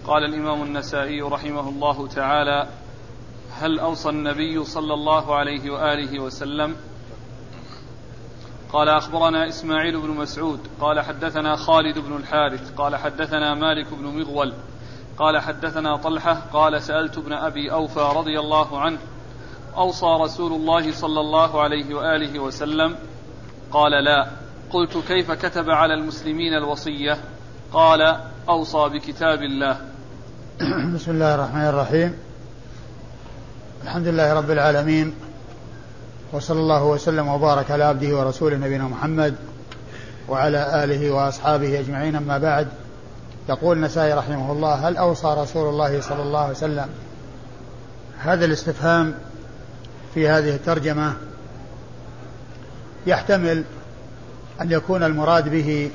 قال الإمام النسائي رحمه الله تعالى: هل أوصى النبي صلى الله عليه وآله وسلم؟ قال: أخبرنا إسماعيل بن مسعود قال حدثنا خالد بن الحارث قال حدثنا مالك بن مغول قال حدثنا طلحة قال: سألت ابن أبي أوفى رضي الله عنه: أوصى رسول الله صلى الله عليه وآله وسلم؟ قال: لا. قلت: كيف كتب على المسلمين الوصية؟ قال: أوصى بكتاب الله. بسم الله الرحمن الرحيم. الحمد لله رب العالمين، وصلى الله وسلم وبارك على عبده ورسوله نبينا محمد وعلى آله وأصحابه أجمعين، أما بعد. يقول النسائي رحمه الله: هل أوصى رسول الله صلى الله عليه وسلم؟ هذا الاستفهام في هذه الترجمة يحتمل أن يكون المراد به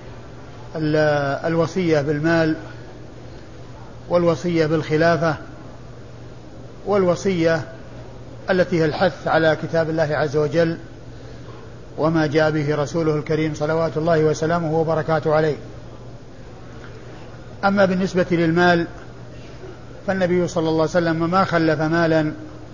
الوصية بالمال، والوصية بالخلافة، والوصية التي هي الحث على كتاب الله عز وجل وما جاء به رسوله الكريم صلوات الله وسلامه وبركاته عليه. أما بالنسبة للمال فالنبي صلى الله عليه وسلم ما خلف مالا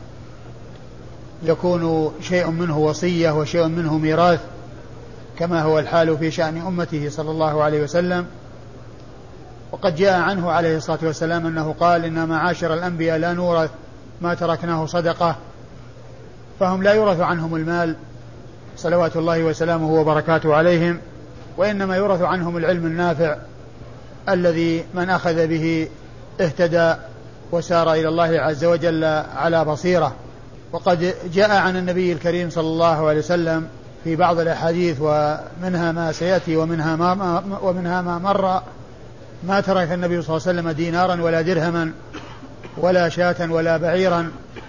يكون شيء منه وصية وشيء منه ميراث، كما هو الحال في شأن أمته صلى الله عليه وسلم. وقد جاء عنه عليه الصلاة والسلام أنه قال: إن معاشر الأنبياء لا نورث ما تركناه صدقة، فهم لا يورث عنهم المال صلوات الله وسلامه وبركاته عليهم، وإنما يورث عنهم العلم النافع الذي من أخذ به اهتدى وسار إلى الله عز وجل على بصيرة. وقد جاء عن النبي الكريم صلى الله عليه وسلم في بعض الأحاديث، ومنها ما سيأتي ومنها ما مر: ما ترك النبي صلى الله عليه وسلم دينارا ولا درهما ولا شاة ولا بعيرا.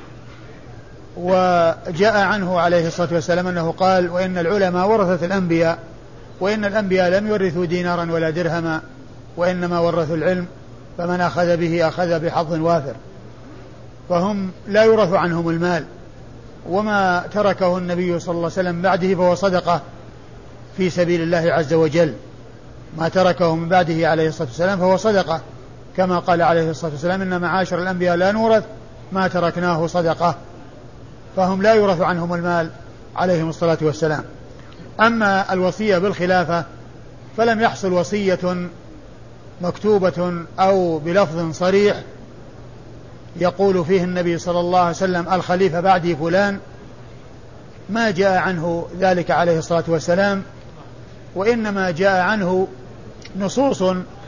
وجاء عنه عليه الصلاة والسلام أنه قال: وإن العلماء ورثت الأنبياء، وإن الأنبياء لم يورثوا دينارا ولا درهما، وإنما ورثوا العلم، فمن أخذ به أخذ بحظ وافر. فهم لا يورث عنهم المال، وما تركه النبي صلى الله عليه وسلم بعده فهو صدقة في سبيل الله عز وجل. ما تركه من بعده عليه الصلاة والسلام فهو صدقة، كما قال عليه الصلاة والسلام: إن معاشر الأنبياء لا نورث ما تركناه صدقة. فهم لا يورث عنهم المال عليهم الصلاة والسلام. أما الوصية بالخلافة فلم يحصل وصية مكتوبة أو بلفظ صريح يقول فيه النبي صلى الله عليه وسلم: الخليفة بعدي فلان. ما جاء عنه ذلك عليه الصلاة والسلام، وإنما جاء عنه نصوص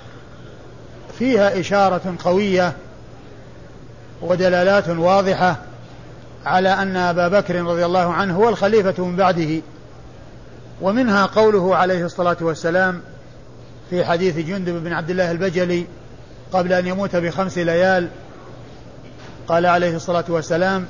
فيها إشارة قوية ودلالات واضحة على أن أبا بكر رضي الله عنه هو الخليفة من بعده. ومنها قوله عليه الصلاة والسلام في حديث جندب بن عبد الله البجلي قبل أن يموت ب5 ليال، قال عليه الصلاة والسلام: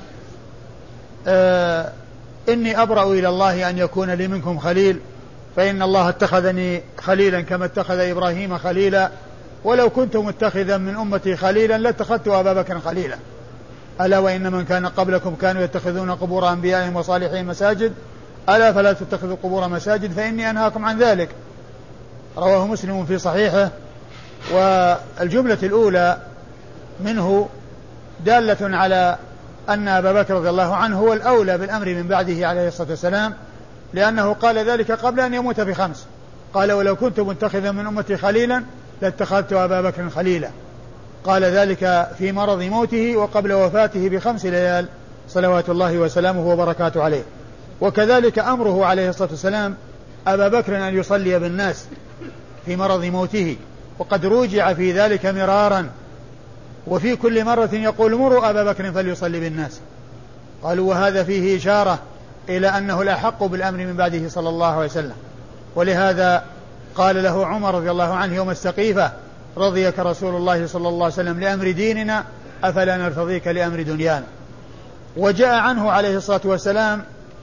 إني أبرأ إلى الله أن يكون لي منكم خليل، فإن الله اتخذني خليلا كما اتخذ إبراهيم خليلا، ولو كنت متخذا من أمتي خليلا لاتخذت أبا بكر خليلا. ألا وإن من كان قبلكم كانوا يتخذون قبور أنبيائهم وصالحين مساجد، ألا فلا تتخذوا قبور مساجد فإني أنهاكم عن ذلك. رواه مسلم في صحيحه. والجملة الأولى منه دالة على أن أبا بكر رضي الله عنه هو الأولى بالأمر من بعده عليه الصلاة والسلام، لأنه قال ذلك قبل أن يموت ب5. قال: ولو كنت متخذا من أمتي خليلا لاتخذت أبا بكر خليلا. قال ذلك في مرض موته وقبل وفاته ب5 ليال صلوات الله وسلامه وبركاته عليه. وكذلك أمره عليه الصلاة والسلام أبا بكر أن يصلي بالناس في مرض موته، وقد روجع في ذلك مرارا، وفي كل مرة يقول: مروا أبا بكر فليصلي بالناس. قالوا: وهذا فيه إشارة إلى أنه الأحق بالأمر من بعده صلى الله عليه وسلم. ولهذا قال له عمر رضي الله عنه يوم السقيفة: رضيك رسول الله صلى الله عليه وسلم لأمر ديننا أفلا نرتضيك لأمر دنيانا. وجاء عنه عليه الصلاة والسلام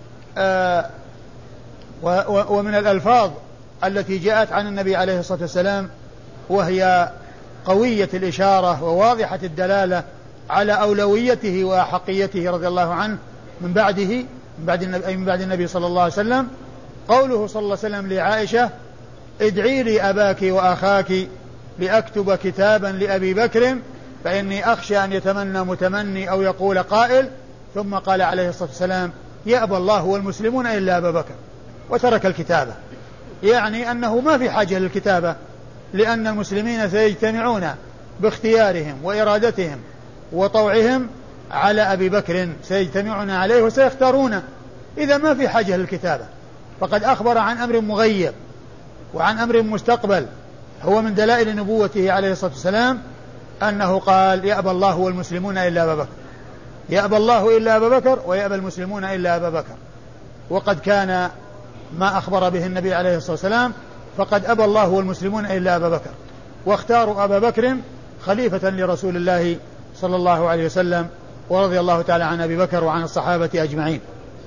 ومن الألفاظ التي جاءت عن النبي عليه الصلاة والسلام وهي قوية الإشارة وواضحة الدلالة على أولويته وأحقيته رضي الله عنه من بعد النبي صلى الله عليه وسلم، قوله صلى الله عليه وسلم لعائشة: ادعي لي أباك وأخاك لأكتب كتابا لأبي بكر فإني أخشى أن يتمنى متمني أو يقول قائل. ثم قال عليه الصلاة والسلام يأبى الله والمسلمون إلا أبا بكر، وترك الكتابة. يعني أنه ما في حاجة للكتابة، لأن المسلمين سيجتمعون باختيارهم وإرادتهم وطوعهم على أبي بكر، سيجتمعون عليه وسيختارونه، إذا ما في حاجة للكتابة. فقد أخبر عن أمر مغيب وعن أمر مستقبل هو من دلائل نبوته عليه الصلاة والسلام أنه قال يأبى الله والمسلمون إلا أبا بكر، يأبى الله إلا أبا بكر ويأبى المسلمون إلا أبا بكر. وقد كان ما أخبر به النبي عليه الصلاة والسلام، فقد أبى الله والمسلمون إلا أبا بكر، واختاروا أبا بكر خليفة لرسول الله صلى الله عليه وسلم، ورضي الله تعالى عن أبي بكر وعن الصحابة أجمعين.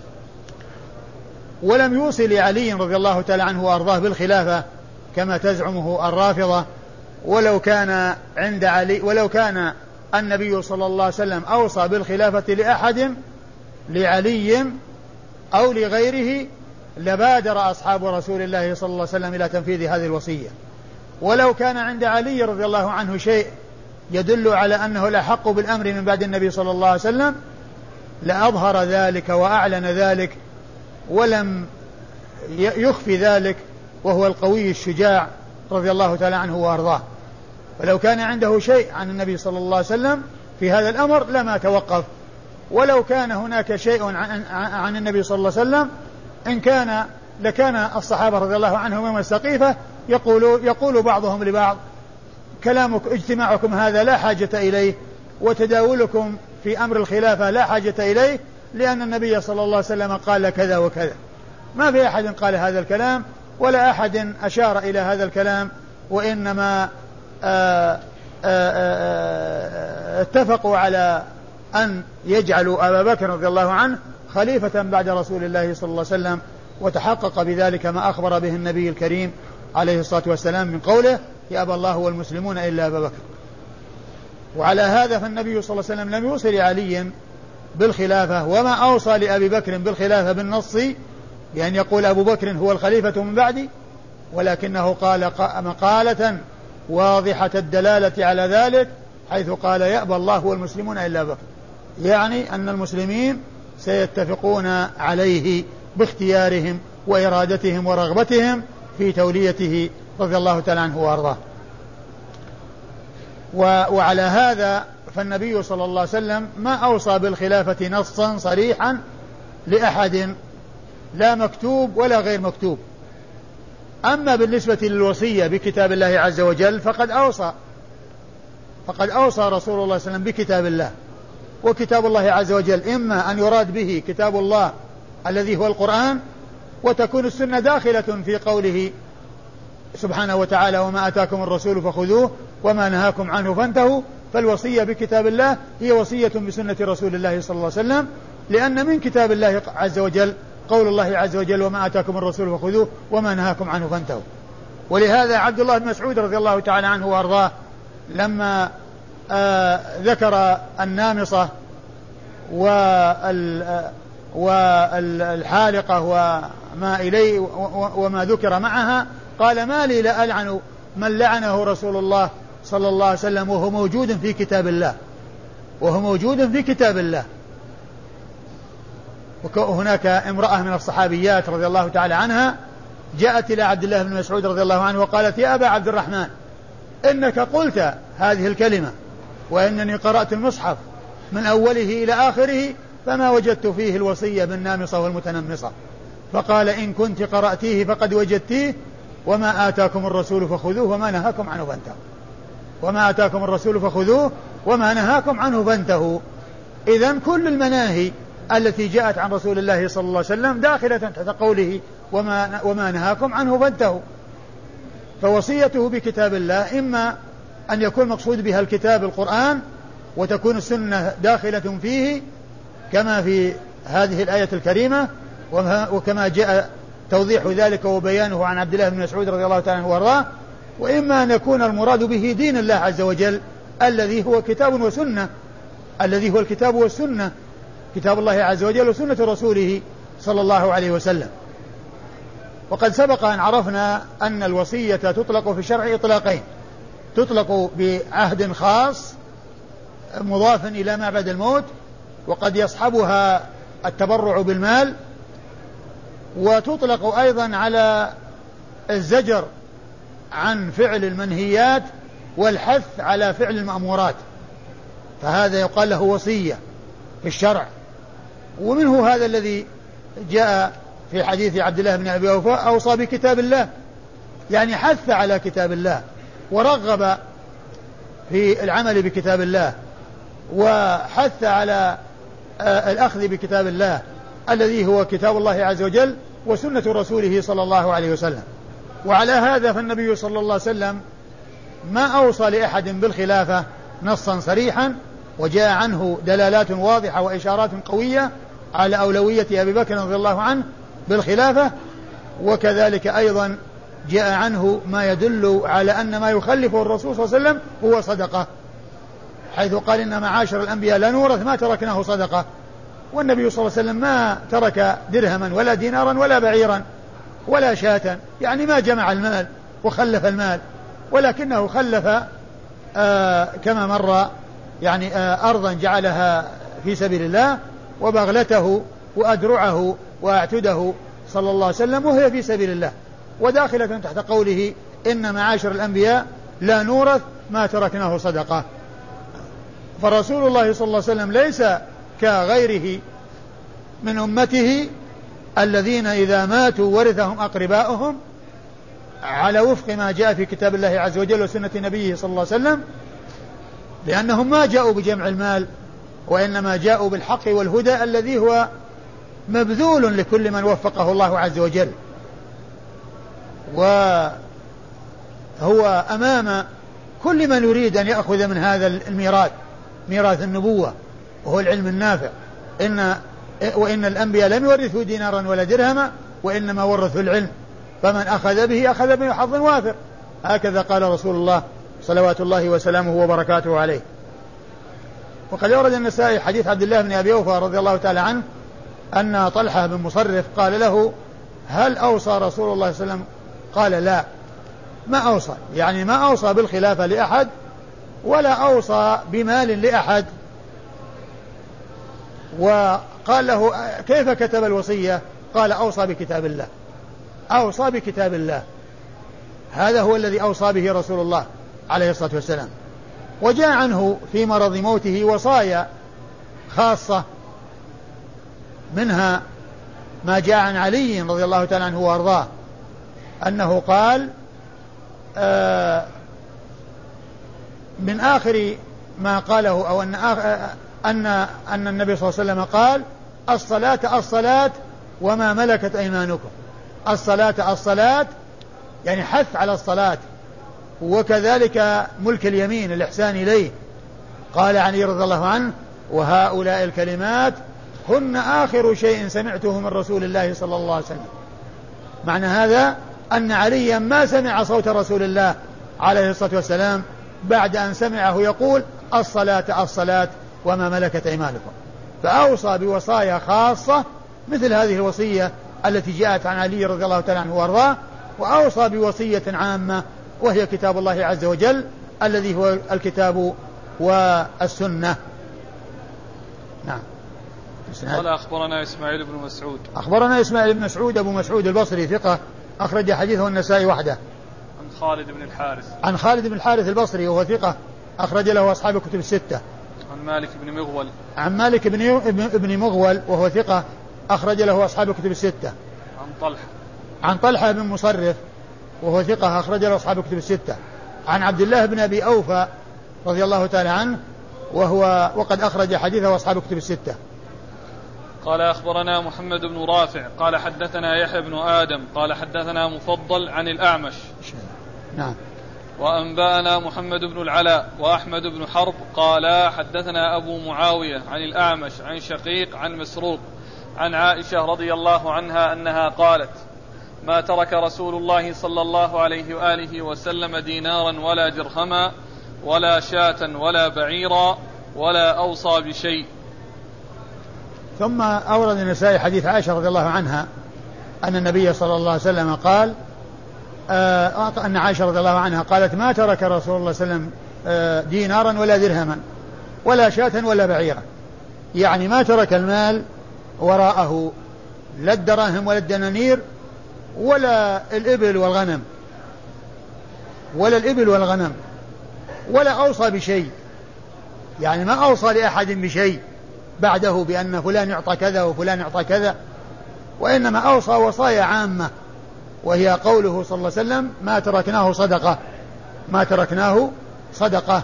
ولم يوصي لعلي رضي الله تعالى عنه وأرضاه بالخلافة كما تزعمه الرافضة، ولو كان عند علي، ولو كان النبي صلى الله عليه وسلم أوصى بالخلافة لأحد لعلي أو لغيره لبادر أصحاب رسول الله صلى الله عليه وسلم إلى تنفيذ هذه الوصية. ولو كان عند علي رضي الله عنه شيء يدل على أنه الأحق بالأمر من بعد النبي صلى الله عليه وسلم لأظهر ذلك وأعلن ذلك ولم يخفي ذلك، وهو القوي الشجاع رضي الله تعالى عنه وأرضاه. ولو كان عنده شيء عن النبي صلى الله عليه وسلم في هذا الأمر لما توقف. ولو كان هناك شيء عن النبي صلى الله عليه وسلم إن كان لكان الصحابة رضي الله عنهم يوم السقيفة يقول بعضهم لبعض كلامك اجتماعكم هذا لا حاجة إليه، وتداولكم في أمر الخلافة لا حاجة إليه، لأن النبي صلى الله عليه وسلم قال كذا وكذا. ما في أحد قال هذا الكلام ولا أحد أشار إلى هذا الكلام، وإنما اتفقوا على أن يجعلوا أبا بكر رضي الله عنه خليفة بعد رسول الله صلى الله عليه وسلم، وتحقق بذلك ما أخبر به النبي الكريم عليه الصلاة والسلام من قوله يأبى الله والمسلمون إلا أبا بكر. وعلى هذا فالنبي صلى الله عليه وسلم لم يوصي لعلي بالخلافة، وما أوصى لأبي بكر بالخلافة بالنص بأن يقول أبو بكر هو الخليفة من بعدي، ولكنه قال مقالة واضحة الدلالة على ذلك حيث قال يأبى الله والمسلمون إلا أبا بكر، يعني أن المسلمين سيتفقون عليه باختيارهم وإرادتهم ورغبتهم في توليته رضي الله تعالى عنه وأرضاه. وعلى هذا فالنبي صلى الله عليه وسلم ما أوصى بالخلافة نصا صريحا لأحد لا مكتوب ولا غير مكتوب. أما بالنسبة للوصية بكتاب الله عز وجل فقد أوصى رسول الله صلى الله عليه وسلم بكتاب الله. وكتاب الله عز وجل إما أن يراد به كتاب الله الذي هو القرآن، وتكون السنة داخلة في قوله سبحانه وتعالى وما آتاكم الرسول فخذوه وما نهاكم عنه فانتهوا. فالوصية بكتاب الله هي وصية بسنة رسول الله صلى الله عليه وسلم، لأن من كتاب الله عز وجل قول الله عز وجل وما آتاكم الرسول فخذوه وما نهاكم عنه فانتهوا. ولهذا عبد الله بن مسعود رضي الله تعالى عنه وأرضاه لما ذكر النامصة والحالقة وما إليه وما ذكر معها قال ما لي لا ألعن من لعنه رسول الله صلى الله عليه وسلم وهو موجود في كتاب الله، وهو موجود في كتاب الله. وهناك امرأة من الصحابيات رضي الله تعالى عنها جاءت إلى عبد الله بن مسعود رضي الله عنه وقالت يا أبا عبد الرحمن إنك قلت هذه الكلمة وإنني قرأت المصحف من أوله إلى آخره فما وجدت فيه الوصية بالنامصة والمتنمصة. فقال إن كنت قرأتيه فقد وجدتيه وما آتاكم الرسول فخذوه وما نهاكم عنه فانتهوا. وما آتاكم الرسول فخذوه وما نهاكم عنه فانتهوا. إذن كل المناهي التي جاءت عن رسول الله صلى الله عليه وسلم داخلة تحت قوله وما نهاكم عنه فانتهوا. فوصيته بكتاب الله إما أن يكون مقصود بها الكتاب القرآن وتكون السنة داخلة فيه كما في هذه الآية الكريمة وكما جاء توضيح ذلك وبيانه عن عبد الله بن مسعود رضي الله تعالى عنه وارضاه، وإما أن يكون المراد به دين الله عز وجل الذي هو كتاب وسنة، الذي هو الكتاب والسنة، كتاب الله عز وجل وسنة رسوله صلى الله عليه وسلم. وقد سبق أن عرفنا أن الوصية تطلق في الشرع إطلاقين، تطلق بعهد خاص مضاف إلى ما بعد الموت، وقد يصحبها التبرع بالمال، وتطلق أيضا على الزجر عن فعل المنهيات والحث على فعل المأمورات، فهذا يقال له وصية في الشرع. ومنه هذا الذي جاء في حديث عبد الله بن أبي أوفى: أوصى بكتاب الله، يعني حث على كتاب الله ورغب في العمل بكتاب الله، وحث على الأخذ بكتاب الله الذي هو كتاب الله عز وجل وسنة رسوله صلى الله عليه وسلم. وعلى هذا فالنبي صلى الله عليه وسلم ما أوصى لأحد بالخلافة نصا صريحا، وجاء عنه دلالات واضحة وإشارات قوية على أولوية أبي بكر رضي الله عنه بالخلافة، وكذلك أيضا جاء عنه ما يدل على أن ما يخلفه الرسول صلى الله عليه وسلم هو صدقة، حيث قال: إن معاشر الأنبياء لا نورث ما تركناه صدقة. والنبي صلى الله عليه وسلم ما ترك درهما ولا دينارا ولا بعيرا ولا شاة، يعني ما جمع المال وخلف المال، ولكنه خلف كما مر يعني أرضا جعلها في سبيل الله، وبغلته وأدرعه وأعتده صلى الله عليه وسلم وهي في سبيل الله، وداخلة تحت قوله: إن معاشر الأنبياء لا نورث ما تركناه صدقة. فرسول الله صلى الله عليه وسلم ليس كغيره من أمته الذين إذا ماتوا ورثهم أقرباؤهم على وفق ما جاء في كتاب الله عز وجل وسنة نبيه صلى الله عليه وسلم، لأنهم ما جاءوا بجمع المال، وإنما جاءوا بالحق والهدى الذي هو مبذول لكل من وفقه الله عز وجل، وهو أمام كل من يريد أن يأخذ من هذا الميراث، ميراث النبوة وهو العلم النافع. وإن الأنبياء لم يورثوا دينارا ولا درهما، وإنما ورثوا العلم، فمن أخذ به أخذ به حظ وافر، هكذا قال رسول الله صلوات الله وسلامه وبركاته عليه. وقد أورد النسائي حديث عبد الله بن أبي أوفى رضي الله تعالى عنه أن طلحة بن مصرف قال له: هل أوصى رسول الله صلى الله عليه وسلم؟ قال: لا، ما أوصى، يعني ما أوصى بالخلافة لأحد ولا أوصى بمال لأحد. وقال له: كيف كتب الوصية؟ قال: أوصى بكتاب الله، أوصى بكتاب الله، هذا هو الذي أوصى به رسول الله عليه الصلاة والسلام. وجاء عنه في مرض موته وصايا خاصة، منها ما جاء عن علي رضي الله تعالى عنه وأرضاه أنه قال من آخر ما قاله، أو أن النبي صلى الله عليه وسلم قال: الصلاة الصلاة وما ملكت أيمانكم. الصلاة الصلاة يعني حث على الصلاة، وكذلك ملك اليمين الإحسان إليه. قال علي رضي الله عنه: وهؤلاء الكلمات هن آخر شيء سمعته من رسول الله صلى الله عليه وسلم. معنى هذا أن عليا ما سمع صوت رسول الله عليه الصلاة والسلام بعد أن سمعه يقول: الصلاة الصلاة وما ملكت أيمانكم. فأوصى بوصايا خاصة مثل هذه الوصية التي جاءت عن علي رضي الله تعالى عنه وارضاه، وأوصى بوصية عامة وهي كتاب الله عز وجل الذي هو الكتاب والسنة. نعم. قال: أخبرنا إسماعيل بن مسعود. أخبرنا إسماعيل بن مسعود أبو مسعود البصري ثقة، أخرج حديثه النسائي وحده. عن خالد بن الحارث. عن خالد بن الحارث البصري وهو ثقة، أخرج له أصحاب الكتب الستة. عن مالك بن مغول. عن مالك بن مغول وهو ثقة، أخرج له أصحاب الكتب الستة. عن طلحة. عن طلحة بن مصرف وهو ثقة، أخرج له أصحاب الكتب الستة. عن عبد الله بن أبي أوفى رضي الله تعالى عنه وقد أخرج حديثه أصحاب الكتب الستة. قال: أخبرنا محمد بن رافع قال: حدثنا يحيى بن آدم قال: حدثنا مفضل عن الأعمش. نعم. وأنبأنا محمد بن العلاء وأحمد بن حرب قال: حدثنا أبو معاوية عن الأعمش عن شقيق عن مسروق عن عائشة رضي الله عنها أنها قالت: ما ترك رسول الله صلى الله عليه وآله وسلم دينارا ولا درهما ولا شاة ولا بعيرا ولا أوصى بشيء. ثم أورد النسائي حديث عائشة رضي الله عنها أن النبي صلى الله عليه وسلم قال: أن عائشة رضي الله عنها قالت ما ترك رسول الله صلى الله عليه وسلم دينارا ولا درهما ولا شاة ولا بعيرا، يعني ما ترك المال وراءه، لا الدراهم ولا الدنانير ولا الإبل والغنم ولا أوصى بشيء، يعني ما أوصى لأحد بشيء بعده بأن فلان يعطى كذا وفلان يعطى كذا، وإنما أوصى وصايا عامة، وهي قوله صلى الله عليه وسلم ما تركناه صدقة،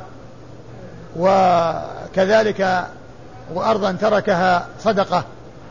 وكذلك وأرضا تركها صدقة.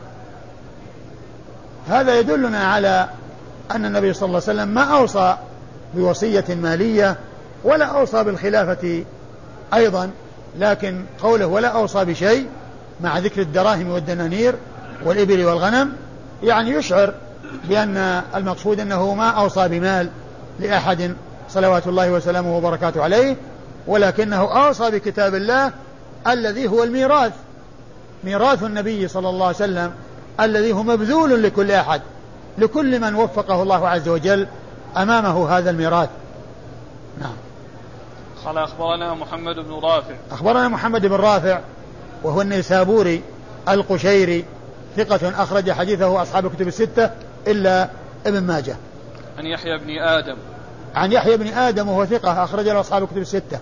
هذا يدلنا على أن النبي صلى الله عليه وسلم ما أوصى بوصية مالية ولا أوصى بالخلافة أيضا، لكن قوله ولا أوصى بشيء مع ذكر الدراهم والدنانير والإبل والغنم يعني يشعر بأن المقصود أنه ما أوصى بمال لأحد صلوات الله وسلامه وبركاته عليه، ولكنه أوصى بكتاب الله الذي هو ميراث النبي صلى الله عليه وسلم، الذي هو مبذول لكل أحد، لكل من وفقه الله عز وجل أمامه هذا الميراث. نعم. قال أخبرنا محمد بن رافع وهو النيسابوري القشيري ثقة أخرج حديثه أصحاب الكتب الستة إلا ابن ماجه. عن يحيى بن آدم وهو ثقة أخرج له أصحاب الكتب الستة.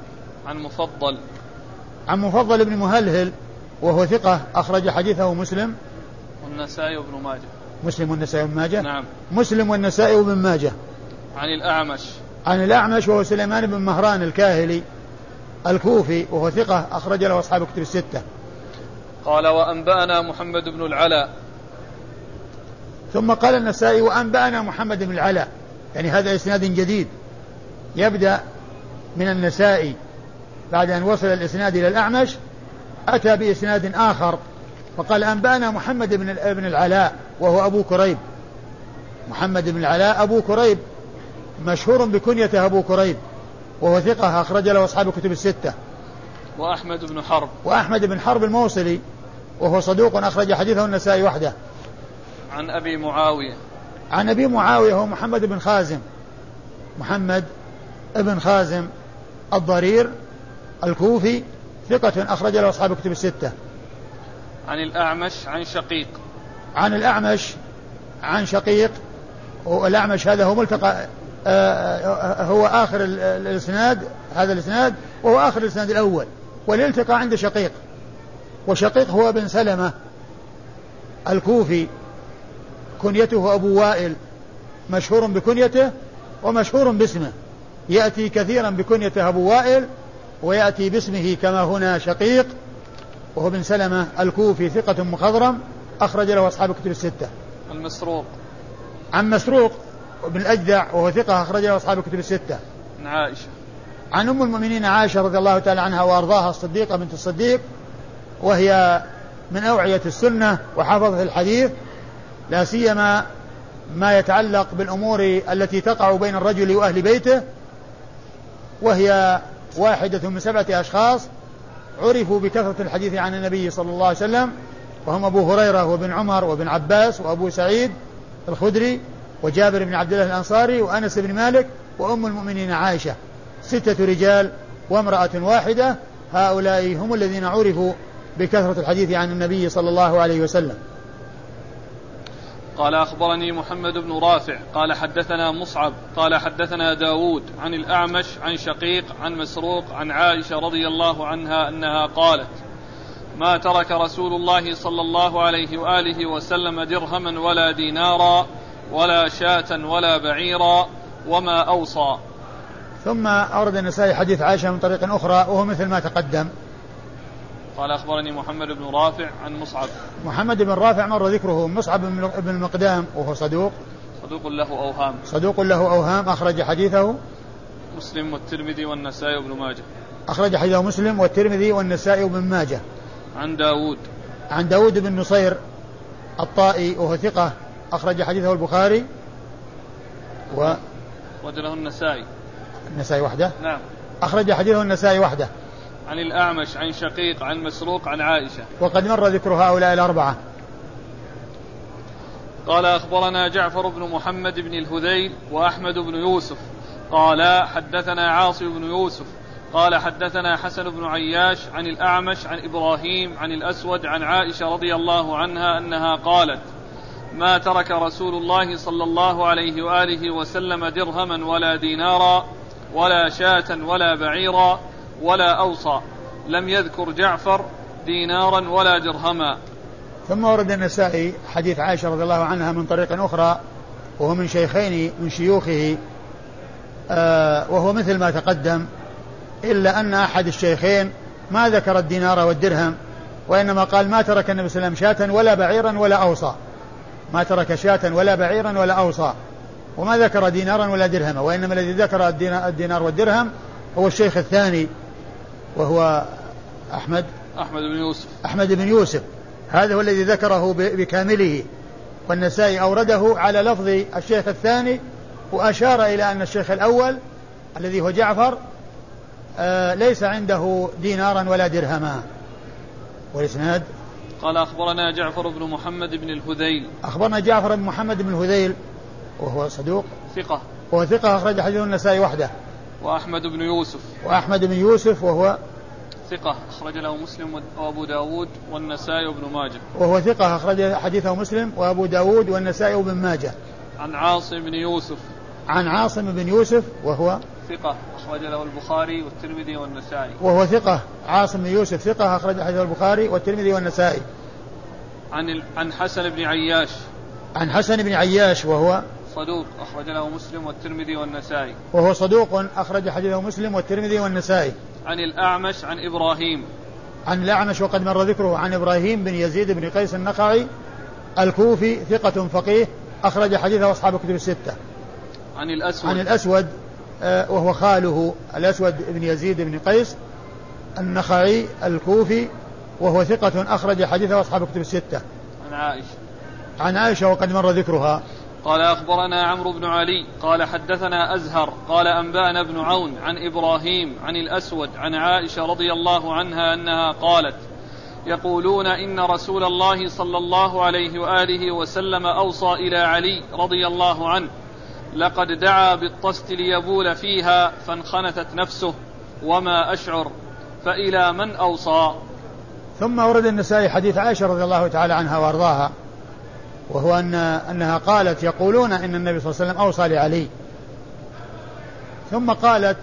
عن مفضل بن مهلهل وهو ثقة أخرج حديثه مسلم والنسائي وابن ماجه. نعم. مسلم والنسائي وابن ماجه. عن الأعمش وهو سليمان بن مهران الكاهلي الكوفي وهو ثقة أخرج له أصحاب الكتب الستة. قال وأنبأنا محمد بن العلاء. ثم قال النسائي وأنبأنا محمد بن العلاء، يعني هذا إسناد جديد، يبدأ من النسائي بعد أن وصل الإسناد إلى الأعمش أتى بإسناد آخر فقال أنبأنا محمد بن العلاء وهو أبو كريب. محمد بن العلاء أبو كريب مشهور بكنيته أبو كريب وهو ثقة أخرج له أصحاب الكتب الستة. وأحمد بن حرب الموصلي وهو صدوق أخرج حديثه النسائي وحده. عن أبي معاوية هو محمد بن خازم الضرير الكوفي ثقة أخرج له أصحاب الكتب الستة. عن الأعمش عن شقيق والأعمش هذا هو ملتقى هو آخر الإسناد، هذا الإسناد وهو آخر الإسناد الأول، والالتقى عند شقيق، وشقيق هو بن سلمة الكوفي كنيته أبو وائل، مشهور بكنيته ومشهور باسمه، يأتي كثيرا بكنيته أبو وائل ويأتي باسمه كما هنا شقيق، وهو بن سلمة الكوفي ثقة مخضرم أخرج له أصحاب الكتب الستة. عن مسروق بن الأجدع وهو ثقة أخرج له أصحاب الكتب الستة. عن أم المؤمنين عائشة رضي الله تعالى عنها وأرضاها الصديقة بنت الصديق، وهي من أوعية السنة وحافظة الحديث، لا سيما ما يتعلق بالأمور التي تقع بين الرجل وأهل بيته، وهي واحدة من 7 أشخاص عرفوا بكثرة الحديث عن النبي صلى الله عليه وسلم، وهم أبو هريرة وابن عمر وابن عباس وأبو سعيد الخدري وجابر بن عبد الله الأنصاري وأنس بن مالك وأم المؤمنين عائشة، 6 رجال وامرأة واحدة، هؤلاء هم الذين عرفوا بكثرة الحديث عن النبي صلى الله عليه وسلم. قال أخبرني محمد بن رافع قال حدثنا مصعب قال حدثنا داود عن الأعمش عن شقيق عن مسروق عن عائشة رضي الله عنها أنها قالت ما ترك رسول الله صلى الله عليه وآله وسلم درهما ولا دينارا ولا شاة ولا بعيرا وما أوصى. ثم أورد النسائي حديث عائشة من طريق أخرى وهو مثل ما تقدم. قال أخبرني محمد بن رافع عن مصعب. محمد بن رافع مر ذكره. مصعب بن المقدام وهو صدوق له أوهام أخرج حديثه مسلم والترمذي والنسائي وابن ماجه. أخرج حديثه مسلم والترمذي والنسائي وابن ماجه. عن داود بن نصير الطائي وهو ثقة أخرج حديثه البخاري وجله النسائي وحده. نعم. أخرج حديثه النسائي وحده. عن الأعمش عن شقيق عن مسروق عن عائشة. وقد مر ذكر هؤلاء الأربعة. قال أخبرنا جعفر بن محمد بن الهذيل وأحمد بن يوسف قال حدثنا عاصم بن يوسف قال حدثنا حسن بن عياش عن الأعمش عن إبراهيم عن الأسود عن عائشة رضي الله عنها أنها قالت ما ترك رسول الله صلى الله عليه وآله وسلم درهما ولا دينارا ولا شاة ولا بعيرا ولا أوصى، لم يذكر جعفر دينارا ولا درهما. ثم ورد النسائي حديث عائشة رضي الله عنها من طريق أخرى وهو من شيخين من شيوخه، وهو مثل ما تقدم، إلا أن أحد الشيخين ما ذكر الدينار والدرهم، وإنما قال ما ترك النبي صلى الله عليه وسلم شاة ولا بعيرا ولا أوصى، ما ترك شاة ولا بعيرا ولا أوصى، وما ذكر دينارا ولا درهما، وإنما الذي ذكر الدينار والدرهم هو الشيخ الثاني وهو أحمد بن يوسف، هذا هو الذي ذكره بكامله، والنسائي أورده على لفظ الشيخ الثاني، وأشار إلى أن الشيخ الأول الذي هو جعفر ليس عنده دينارا ولا درهما. والإسناد قال أخبرنا جعفر بن محمد بن الهذيل، أخبرنا جعفر بن محمد بن الهذيل وهو صدوق ثقة أخرج حديثه النسائي وحده. وأحمد بن يوسف وهو ثقة أخرج له مسلم وأبو داود والنسائي وابن ماجه. وهو ثقة أخرج حديثه مسلم وأبو داود والنسائي وابن ماجه. عن عاصم بن يوسف وهو ثقة أخرج له البخاري والترمذي والنسائي. وهو ثقة عاصم بن يوسف ثقة أخرج حديثه البخاري والترمذي والنسائي. عن حسن بن عياش وهو صدوق أخرج له مسلم والترمذي والنسائي. وهو صدوق أخرج حديثه مسلم والترمذي والنسائي. عن الأعمش عن إبراهيم، عن الأعمش وقد مر ذكره، عن إبراهيم بن يزيد بن قيس النخعي الكوفي ثقة فقيه أخرج حديثه أصحاب الكتب الستة. عن الأسود وهو خاله الأسود بن يزيد بن قيس النخعي الكوفي وهو ثقة أخرج حديثه أصحاب الكتب الستة. عن عائشة وقد مر ذكرها. قال أخبرنا عمرو بن علي قال حدثنا أزهر قال أنبأنا ابن عون عن إبراهيم عن الأسود عن عائشة رضي الله عنها أنها قالت يقولون إن رسول الله صلى الله عليه وآله وسلم أوصى إلى علي رضي الله عنه لقد دعا بالطست ليبول فيها فانخنثت نفسه وما أشعر فإلى من أوصى. ثم ورد النسائي حديث عائشة رضي الله تعالى عنها وأرضاها، وهو أنها قالت يقولون إن النبي صلى الله عليه وسلم أوصى لعلي، ثم قالت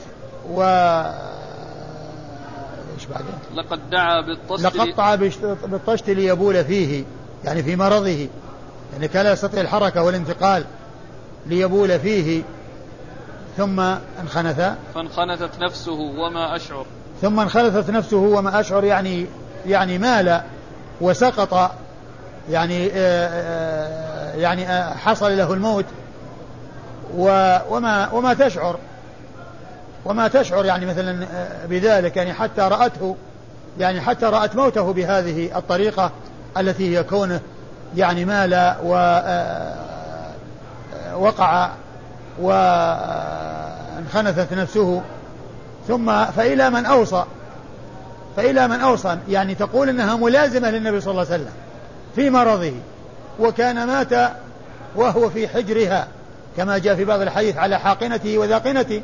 لقد دعا بالطشت ليبول فيه، يعني في مرضه، يعني كان لا يستطيع الحركة والانتقال ليبول فيه، ثم فانخنثت نفسه وما أشعر، يعني مال وسقط، يعني حصل له الموت وما تشعر يعني مثلا بذلك، يعني حتى رأت موته بهذه الطريقة التي هي كونه يعني مال ووقع وانخنثت نفسه. ثم فإلى من أوصى يعني تقول إنها ملازمة للنبي صلى الله عليه وسلم في مرضه، وكان مات وهو في حجرها كما جاء في بعض الحديث على حاقنته وذاقنته،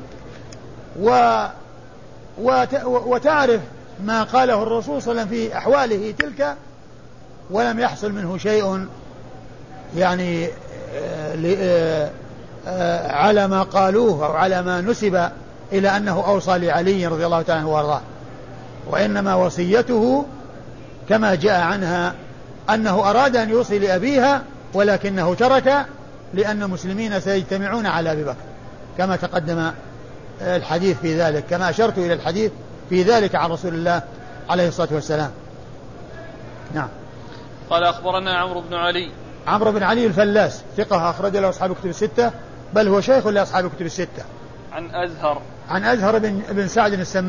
وتعرف ما قاله الرسول صلى الله عليه وسلم في أحواله تلك، ولم يحصل منه شيء يعني على ما قالوه أو على ما نسب إلى أنه أوصى لعلي رضي الله تعالى عنه وارضاه، وإنما وصيته كما جاء عنها أنه أراد أن يوصي لأبيها ولكنه ترك لأن المسلمين سيجتمعون على أبي بكر، كما تقدم الحديث في ذلك، كما أشرت إلى الحديث في ذلك عن رسول الله عليه الصلاة والسلام. نعم. قال أخبرنا عمرو بن علي الفلاس ثقة أخرج له أصحاب الكتب الستة، بل هو شيخ لأصحاب الكتب الستة. عن أزهر بن سعد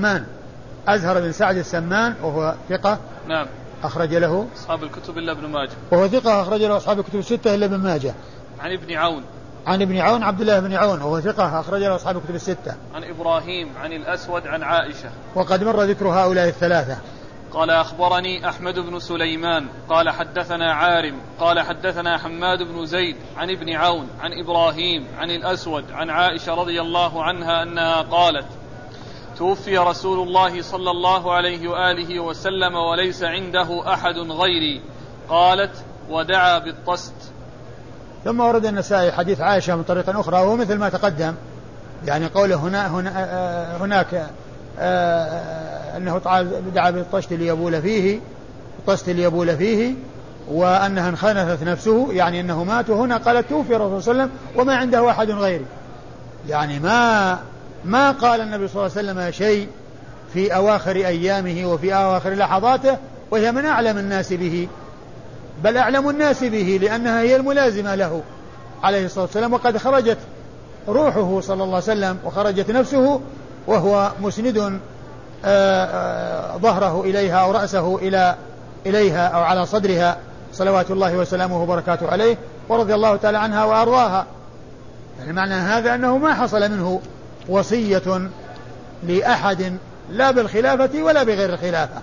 السمان وهو ثقة. نعم. أخرج له أصحاب الكتب إلا ابن ماجه. وهو ثقة أخرج له أصحاب الكتب الستة إلا ابن ماجه. عن ابن عون عبد الله بن عون وهو ثقة أخرج له أصحاب الكتب الستة. عن إبراهيم عن الأسود عن عائشة. وقد مر ذكر هؤلاء الثلاثة. قال أخبرني أحمد بن سليمان قال حدثنا عارم قال حدثنا حماد بن زيد عن ابن عون عن إبراهيم عن الأسود عن عائشة رضي الله عنها أنها قالت توفي رسول الله صلى الله عليه وآله وسلم وليس عنده أحد غيري. قالت ودعا بالطست. ثم ورد النسائي حديث عائشة من طريق أخرى وهو مثل ما تقدم، يعني قوله هناك أنه دعا بالطست ليبول فيه وأنها انخنثت نفسه، يعني أنه مات. وهنا قالت توفي الرسول صلى الله عليه وسلم وما عنده أحد غيري، يعني ما قال النبي صلى الله عليه وسلم شيء في أواخر أيامه وفي أواخر لحظاته وهي من أعلم الناس به، بل أعلم الناس به لأنها هي الملازمة له عليه الصلاة والسلام، وقد خرجت روحه صلى الله عليه وسلم وخرجت نفسه وهو مسند ظهره إليها أو رأسه إليها أو على صدرها صلوات الله وسلامه وبركاته عليه، ورضي الله تعالى عنها وأرضاها. يعني معنى هذا أنه ما حصل منه وصية لأحد لا بالخلافة ولا بغير الخلافة.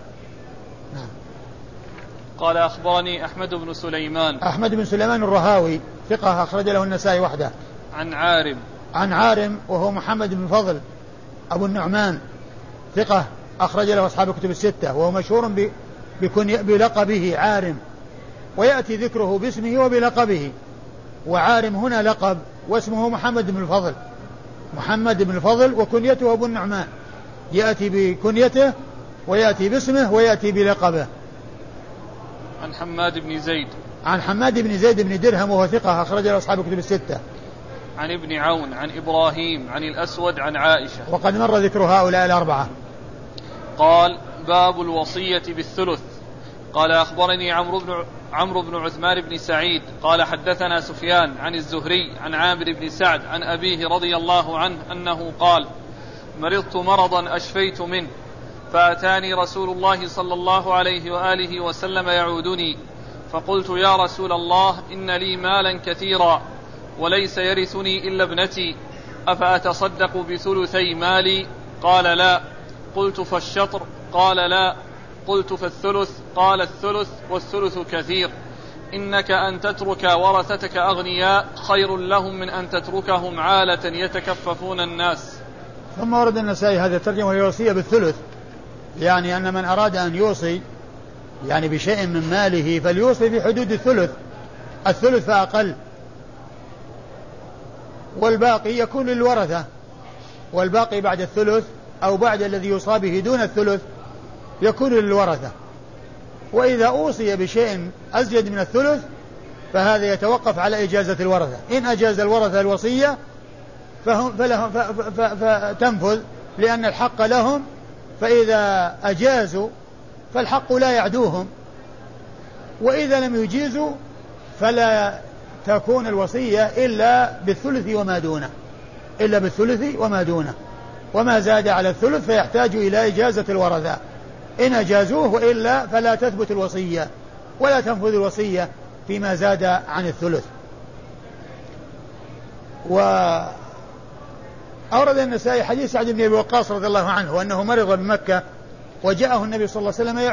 قال أخبرني أحمد بن سليمان الرهاوي ثقة أخرج له النسائي وحده. عن عارم وهو محمد بن فضل أبو النعمان ثقة أخرج له أصحاب الكتب الستة، وهو مشهور بلقبه عارم، ويأتي ذكره باسمه وبلقبه. وعارم هنا لقب واسمه محمد بن الفضل وكنيته أبو النعمان، يأتي بكنيته ويأتي باسمه ويأتي بلقبه. عن حماد بن زيد بن درهم وهو ثقة أخرج له أصحاب الكتب الستة. عن ابن عون عن إبراهيم عن الأسود عن عائشة، وقد مر ذكر هؤلاء الأربعة. قال باب الوصية بالثلث. قال أخبرني عمرو بن عثمان بن سعيد قال حدثنا سفيان عن الزهري عن عامر بن سعد عن أبيه رضي الله عنه أنه قال مرضت مرضا أشفيت منه فأتاني رسول الله صلى الله عليه وآله وسلم يعودني، فقلت يا رسول الله إن لي مالا كثيرا وليس يرثني إلا ابنتي، أفأتصدق بثلثي مالي؟ قال لا. قلت فالشطر؟ قال لا. قلت فالثلث؟ قال الثلث والثلث كثير، إنك أن تترك ورثتك أغنياء خير لهم من أن تتركهم عالة يتكففون الناس. ثم ورد النسائي هذا الترجمة وهي الوصية بالثلث، يعني أن من أراد أن يوصي يعني بشيء من ماله فليوصي في حدود الثلث فأقل، والباقي يكون للورثة، والباقي بعد الثلث أو بعد الذي يوصى به دون الثلث يكون للورثة. وإذا أوصي بشيء أزيد من الثلث فهذا يتوقف على إجازة الورثة، إن أجاز الورثة الوصية فتنفذ لأن الحق لهم، فإذا أجازوا فالحق لا يعدوهم، وإذا لم يجيزوا فلا تكون الوصية إلا بالثلث وما دونه، وما زاد على الثلث فيحتاج إلى إجازة الورثة إن أجازوه، وإلا فلا تثبت الوصية ولا تنفذ الوصية فيما زاد عن الثلث. وأورد النسائي حديث سعد بن أبي وقاص رضي الله عنه أنه مرض بمكة وجاءه النبي صلى الله عليه وسلم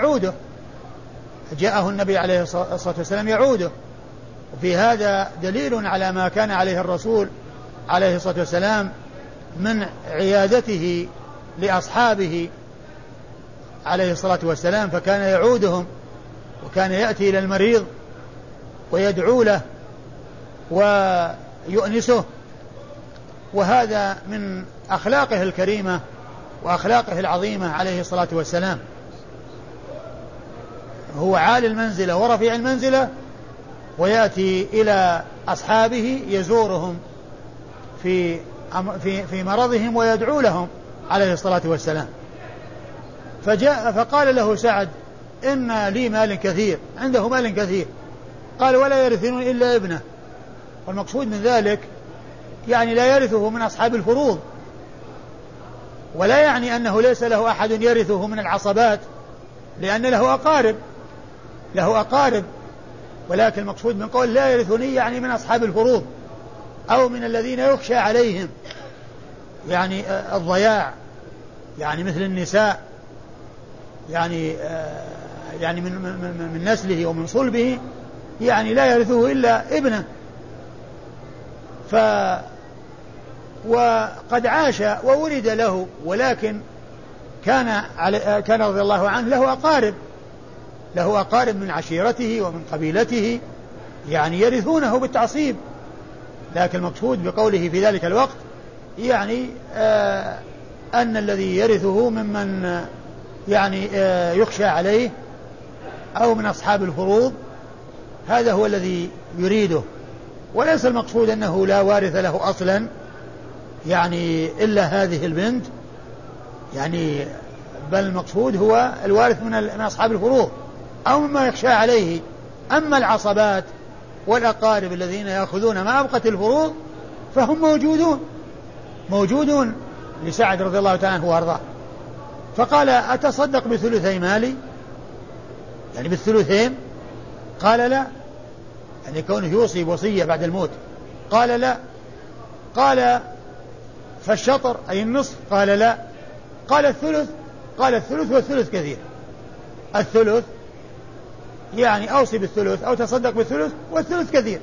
يعوده، وفي هذا دليل على ما كان عليه الرسول عليه الصلاة والسلام من عيادته لأصحابه عليه الصلاة والسلام، فكان يعودهم وكان يأتي إلى المريض ويدعو له ويؤنسه، وهذا من أخلاقه الكريمة وأخلاقه العظيمة عليه الصلاة والسلام. هو عالي المنزلة ورفيع المنزلة، ويأتي إلى أصحابه يزورهم في مرضهم ويدعو لهم عليه الصلاة والسلام. فقال له سعد إن لي مال كثير، عنده مال كثير، قال ولا يرثون إلا ابنه، والمقصود من ذلك يعني لا يرثه من أصحاب الفروض، ولا يعني أنه ليس له أحد يرثه من العصبات، لأن له أقارب، ولكن المقصود من قول لا يرثني يعني من أصحاب الفروض أو من الذين يخشى عليهم يعني الضياع، يعني مثل النساء، يعني يعني من نسله ومن صلبه يعني لا يرثه إلا ابنه. وقد عاش وولد له، ولكن كان رضي الله عنه له أقارب من عشيرته ومن قبيلته يعني يرثونه بالتعصيب، لكن المقصود بقوله في ذلك الوقت يعني أن الذي يرثه ممن يعني يخشى عليه أو من أصحاب الفروض، هذا هو الذي يريده، وليس المقصود أنه لا وارث له أصلا يعني إلا هذه البنت يعني، بل المقصود هو الوارث من أصحاب الفروض أو مما يخشى عليه. أما العصبات والأقارب الذين يأخذون ما أبقت الفروض فهم موجودون لسعد رضي الله تعالى عنه وارضاه. فقال أتصدق بثلثي مالي، يعني بالثلثين؟ قال لا، يعني كونه يوصي وصية بعد الموت. قال لا. قال فالشطر أي النصف؟ قال لا. قال الثلث؟ قال الثلث والثلث كثير. الثلث يعني أوصي بالثلث أو تصدق بالثلث والثلث كثير.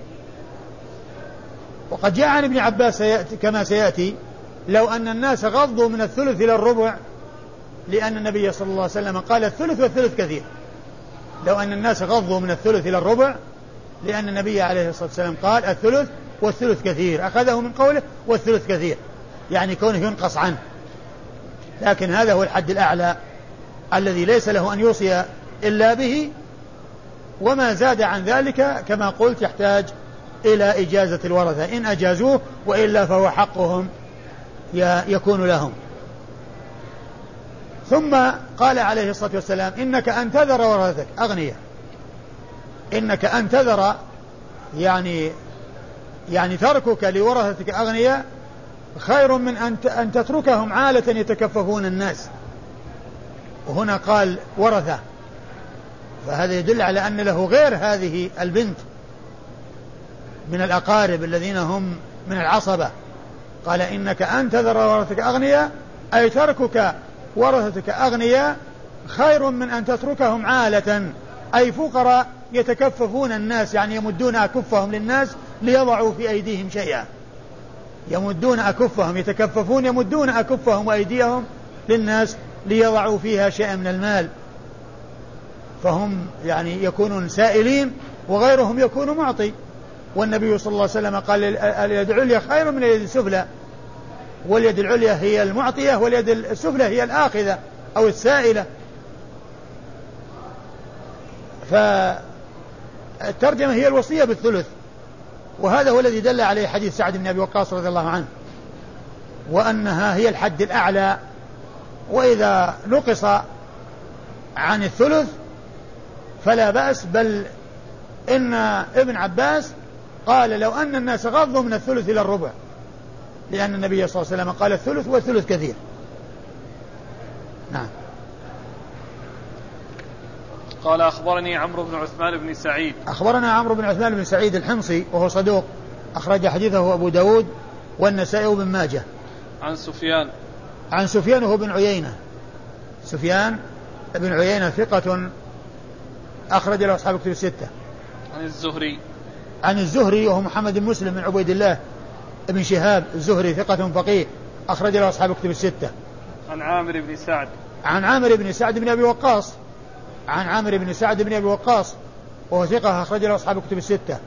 وقد جاء عن ابن عباس كما سيأتي لو أن الناس غضوا من الثلث إلى الربع، لأن النبي صلى الله عليه وسلم قال الثلث والثلث كثير. لو أن الناس غضوا من الثلث إلى الربع، لأن النبي عليه الصلاة والسلام قال الثلث والثلث كثير، أخذه من قوله والثلث كثير، يعني كونه ينقص عنه. لكن هذا هو الحد الأعلى الذي ليس له أن يوصي إلا به، وما زاد عن ذلك كما قلت يحتاج إلى إجازة الورثة، إن أجازوه، وإلا فهو حقهم يكون لهم. ثم قال عليه الصلاة والسلام إنك أن تذر ورثتك أغنياء، إنك أن تذر يعني تركك لورثتك أغنياء خير من أن تتركهم عالة يتكففون الناس. وهنا قال ورثة، فهذا يدل على أن له غير هذه البنت من الأقارب الذين هم من العصبة. قال إنك أن تذر ورثتك أغنياء، أي تركك ورثتك أغنياء خير من أن تتركهم عالة، أي فقراء يتكففون الناس، يعني يمدون أكفهم للناس ليضعوا في أيديهم شيئا، يمدون أكفهم، يتكففون يمدون أكفهم وأيديهم للناس ليضعوا فيها شيئا من المال، فهم يعني يكونون سائلين وغيرهم يكون معطي. والنبي صلى الله عليه وسلم قال اليد العليا خير من اليد السفلى، واليد العليا هي المعطية واليد السفلى هي الآخذة أو السائلة. فالترجمة هي الوصية بالثلث، وهذا هو الذي دل عليه حديث سعد بن أبي وقاص رضي الله عنه، وأنها هي الحد الأعلى، وإذا نقص عن الثلث فلا بأس. بل إن ابن عباس قال لو أن الناس غضوا من الثلث إلى الربع، لأن النبي صلى الله عليه وسلم قال الثلث والثلث كثير. نعم. قال أخبرني عمرو بن عثمان بن سعيد. أخبرنا عمرو بن عثمان بن سعيد الحمصي وهو صدوق، أخرج حديثه أبو داود والنسائي وابن ماجه. عن سفيان وهو بن عيينة. سفيان بن عيينة ثقة أخرج له أصحاب كتب الستة. عن الزهري وهو محمد بن مسلم بن عبيد الله ابن شهاب الزهري ثقة فقيه أخرج له أصحاب كتب الستة. عن عامر بن سعد بن أبي وقاص. وهو ثقة أخرج له أصحاب كتب الستة.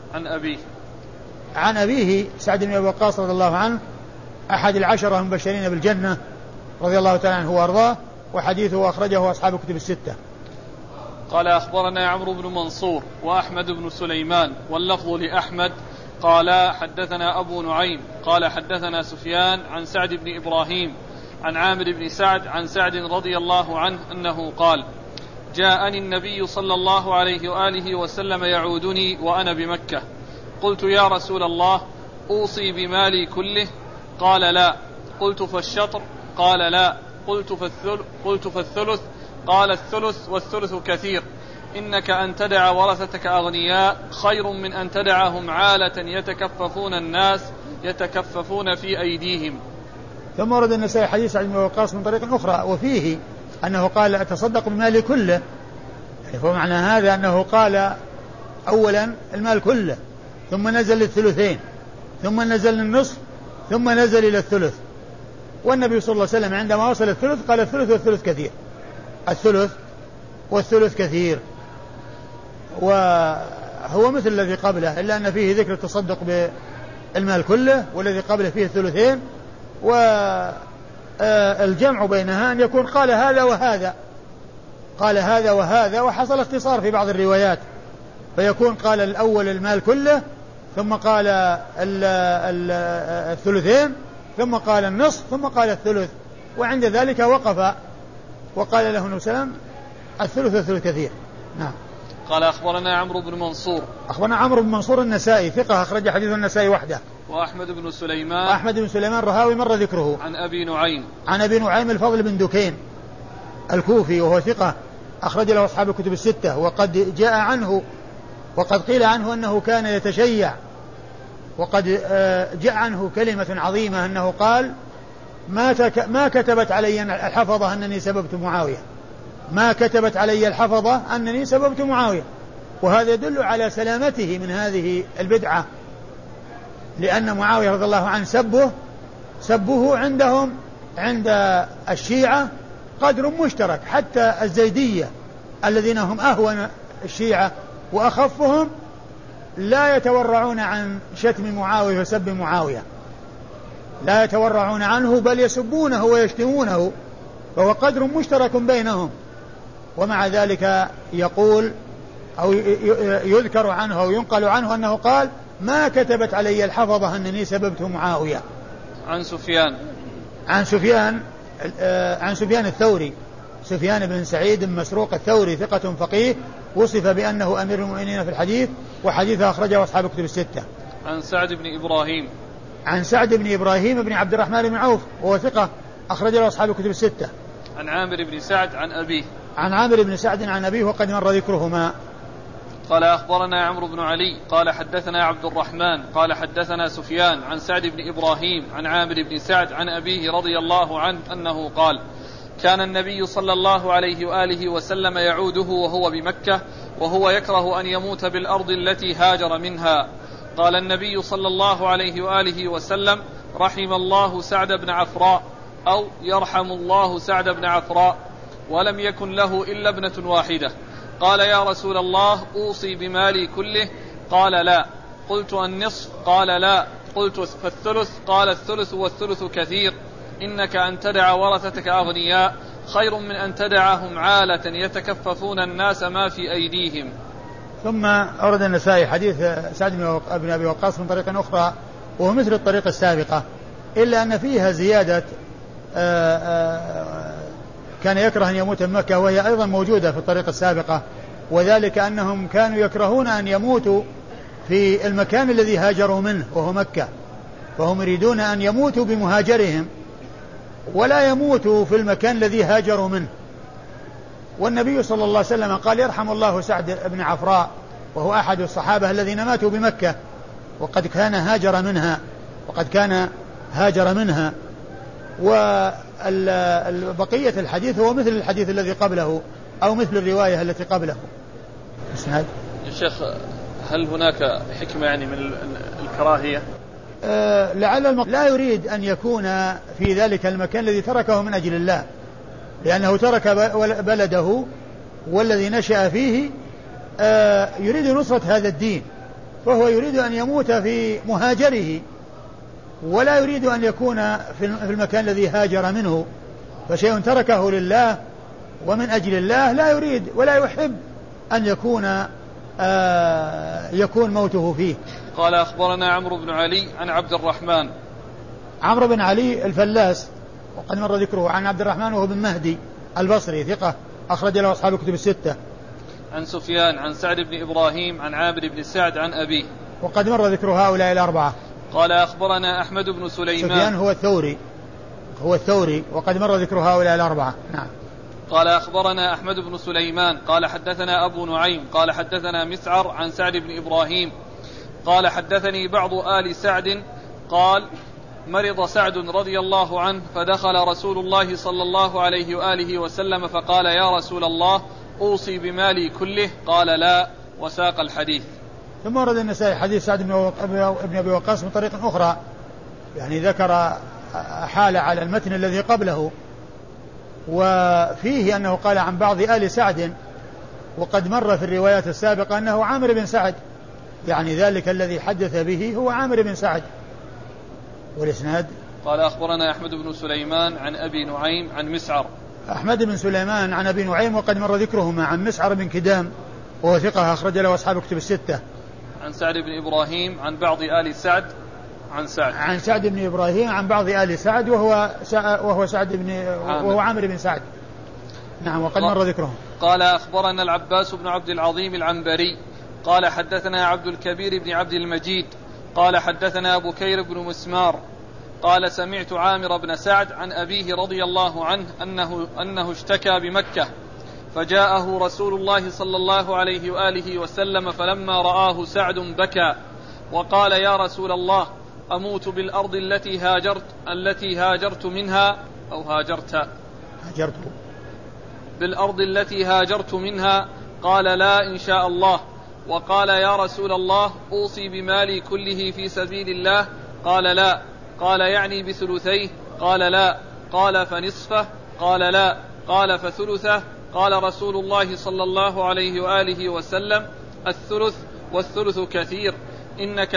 عن أبيه سعد بن أبي وقاص رضي الله عنه أحد العشرة المبشرين بالجنة رضي الله تعالى عنه وأرضاه، وحديثه أخرجه أصحاب كتب الستة. قال أخبرنا عمرو بن منصور وأحمد بن سليمان، واللفظ لأحمد قال حدثنا أبو نعيم قال حدثنا سفيان عن سعد بن إبراهيم عن عامر بن سعد عن سعد رضي الله عنه أنه قال جاءني النبي صلى الله عليه وآله وسلم يعودني وأنا بمكة، قلت يا رسول الله أوصي بمالي كله؟ قال لا. قلت فالشطر؟ قال لا. قلت فالثلث؟ قال الثلث والثلث كثير، إنك أن تدع ورثتك أغنياء خير من أن تدعهم عالة يتكففون الناس يتكففون في أيديهم. ثم ورد النسائي حديث سعد بن وقاص من طريق أخرى، وفيه أنه قال أتصدق بمالي كله، فمعنى هذا أنه قال أولا المال كله، ثم نزل للثلثين، ثم نزل للنصف، ثم نزل إلى الثلث. والنبي صلى الله عليه وسلم عندما وصل الثلث قال الثلث والثلث كثير، الثلث والثلث كثير. وهو مثل الذي قبله، إلا أن فيه ذكر التصدق بالمال كله، والذي قبله فيه الثلثين. والجمع بينها أن يكون قال هذا وهذا، قال هذا وهذا، وحصل اختصار في بعض الروايات، فيكون قال الأول المال كله، ثم قال الثلثين، ثم قال النصف، ثم قال الثلث. وعند ذلك وقف وقال له النبي صلى الله عليه وسلم الثلث والثلث كثير. نعم. قال أخبرنا عمرو بن منصور. أخبرنا عمرو بن منصور النسائي ثقة، أخرج حديث النسائي وحده. وأحمد بن سليمان. أحمد بن سليمان رهاوي مر ذكره. عن أبي نعيم. عن أبي نعيم الفضل بن دكين الكوفي وهو ثقة، أخرج له أصحاب الكتب الستة. وقد جاء عنه، وقد قيل عنه أنه كان يتشيع، وقد جاء عنه كلمة عظيمة أنه قال ما كتبت علي الحفظة أنني سببت معاوية، ما كتبت علي الحفظة أنني سببت معاوية. وهذا يدل على سلامته من هذه البدعة، لأن معاوية رضي الله عنه سبه عندهم عند الشيعة قدر مشترك، حتى الزيدية الذين هم أهون الشيعة وأخفهم لا يتورعون عن شتم معاوية وسب معاوية، لا يتورعون عنه، بل يسبونه ويشتمونه، فهو قدر مشترك بينهم. ومع ذلك يقول أو يذكر عنه أو ينقل عنه أنه قال ما كتبت علي الحفظة أنني سببت معاوية. عن سفيان. عن سفيان الثوري، سفيان بن سعيد بن مسروق الثوري ثقة فقيه، وصف بأنه أمير المؤمنين في الحديث، وحديثه أخرجه أصحاب الكتب الستة. عن سعد بن إبراهيم. عن سعد بن إبراهيم بن عبد الرحمن بن عوف وهو ثقة، أخرجه أصحاب الكتب الستة. عن عامر بن سعد عن أبيه. عن عامر بن سعد عن أبيه وقد مر ذكرهما. قال أخبرنا عمرو بن علي قال حدثنا عبد الرحمن قال حدثنا سفيان عن سعد بن إبراهيم عن عامر بن سعد عن أبيه رضي الله عنه أنه قال كان النبي صلى الله عليه وآله وسلم يعوده وهو بمكة وهو يكره أن يموت بالأرض التي هاجر منها. قال النبي صلى الله عليه وآله وسلم رحم الله سعد بن عفراء أو يرحم الله سعد بن عفراء، ولم يكن له إلا ابنة واحدة. قال يا رسول الله أوصي بمالي كله؟ قال لا. قلت النصف؟ قال لا. قلت فالثلث؟ قال الثلث والثلث كثير، إنك أن تدع ورثتك أغنياء خير من أن تدعهم عالة يتكففون الناس ما في أيديهم. ثم أورد النسائي حديث سعد بن أبي وقاص من طريقة أخرى وهو مثل الطريقة السابقة، إلا أن فيها زيادة كان يكره أن يموت من مكة، وهي أيضا موجودة في الطريقة السابقة، وذلك أنهم كانوا يكرهون أن يموتوا في المكان الذي هاجروا منه وهو مكة، فهم يريدون أن يموتوا بمهاجرهم ولا يموتوا في المكان الذي هاجروا منه. والنبي صلى الله عليه وسلم قال يرحم الله سعد بن عفراء، وهو أحد الصحابة الذين ماتوا بمكة وقد كان هاجر منها. وبقية الحديث هو مثل الحديث الذي قبله أو مثل الرواية التي قبله. يا شيخ هل هناك حكمة يعني من الكراهية؟ لعل لا يريد أن يكون في ذلك المكان الذي تركه من أجل الله، لأنه ترك بلده والذي نشأ فيه يريد نصرة هذا الدين، فهو يريد أن يموت في مهاجره ولا يريد أن يكون في المكان الذي هاجر منه، فشيء تركه لله ومن أجل الله لا يريد ولا يحب أن يكون موته فيه. قال أخبرنا عمرو بن علي عن عبد الرحمن. عمرو بن علي الفلاس وقد مر ذكره. عن عبد الرحمن وهو بن مهدي البصري ثقة، أخرج له أصحاب الكتب الستة. عن سفيان عن سعد بن إبراهيم عن عامر بن سعد عن أبيه وقد مر ذكر هؤلاء الأربعة. قال أخبرنا أحمد بن سليمان. سفيان هو الثوري وقد مر ذكر هؤلاء الأربعة. نعم. قال أخبرنا أحمد بن سليمان قال حدثنا أبو نعيم قال حدثنا مسعر عن سعد بن إبراهيم قال حدثني بعض آل سعد قال مرض سعد رضي الله عنه فدخل رسول الله صلى الله عليه وآله وسلم فقال يا رسول الله أوصي بمالي كله؟ قال لا، وساق الحديث. ثم ورد النسائي حديث سعد بن أبي وقاص من طريق أخرى، يعني ذكر حال على المتن الذي قبله، وفيه أنه قال عن بعض آل سعد، وقد مر في الروايات السابقة أنه عامر بن سعد، يعني ذلك الذي حدث به هو عامر بن سعد. والإسناد قال أخبرنا أحمد بن سليمان عن أبي نعيم عن مسعر. أحمد بن سليمان عن أبي نعيم وقد مر ذكرهما، عن مسعر بن كدام وهو ثقة أخرج له أصحاب كتب الستة. عن سعد بن إبراهيم عن بعض آل سعد عن سعد بن إبراهيم عن بعض آل سعد وهو سعد بن وهو عامر بن سعد. نعم، وقد مر ذكرهم. قال أخبرنا العباس بن عبد العظيم العنبري قال حدثنا عبد الكبير بن عبد المجيد قال حدثنا بكير بن مسمار قال سمعت عامر بن سعد عن أبيه رضي الله عنه أنه اشتكى بمكة، فجاءه رسول الله صلى الله عليه وآله وسلم، فلما رآه سعد بكى وقال يا رسول الله أموت بالأرض التي هاجرت منها أو بالأرض التي هاجرت منها؟ قال لا إن شاء الله. وقال يا رسول الله أوصي بمالي كله في سبيل الله؟ قال لا. قال يعني بثلثيه؟ قال لا. قال فنصفه؟ قال لا. قال فثلثه؟ قال رسول الله صلى الله عليه وآله وسلم الثلث، والثلث كثير، إنك